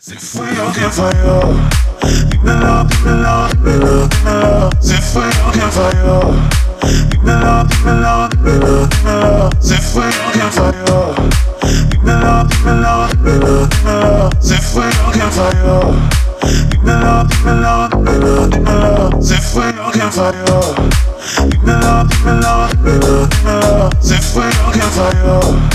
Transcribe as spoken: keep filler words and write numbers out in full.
If we don't get fire, give me love, give me love, give me love, give me love. If we don't get fire, give me love, give me love, give me love, give me love. If we don't get fire, give me love, give me love, give me love, give me love. If we don't get fire, give me love, give me love, give me love, give me love. If we don't get fire, give me love, give me love, give me love, give me love. If we don't get fire.